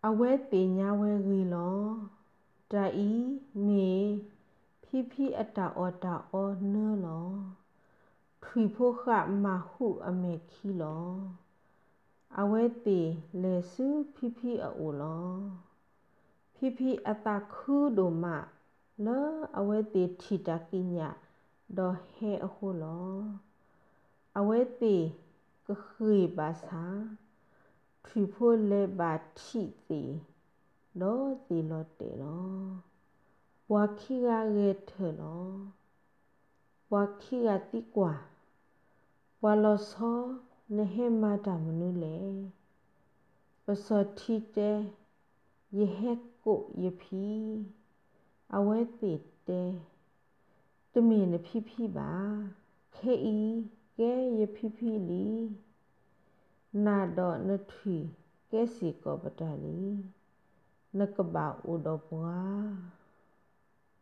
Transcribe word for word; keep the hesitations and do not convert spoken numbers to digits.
အဝဲတေညာဝဲရီလောတာဤမေဖိဖိအတာအော်တာအော်နော်လောထွေဖို့ခမဟုအမေခီလောအဝဲတေလေစုဖိဖိအိုလောဖိဖိအတာခုဒိုမလောအဝဲတေထီတာကိညာဒေါ်ဟဲအခုလောအဝဲတေကခေဘာစာထွေဖို့လေဘာထီတေလောတေလောတေလောဝါခိကရဲထေလောဝါခိကတိကွာဝါလောစောနေဟမတာမနုလေပစောတိတေယေဟက်ကိုယေဖီအဝဲတေတေတမင်းနဖိဖိပါခဲဤကဲယေဖိဖိလီနာဒေါ်နထွီကဲစီကောပတလီနကဘာဥဒဘွာ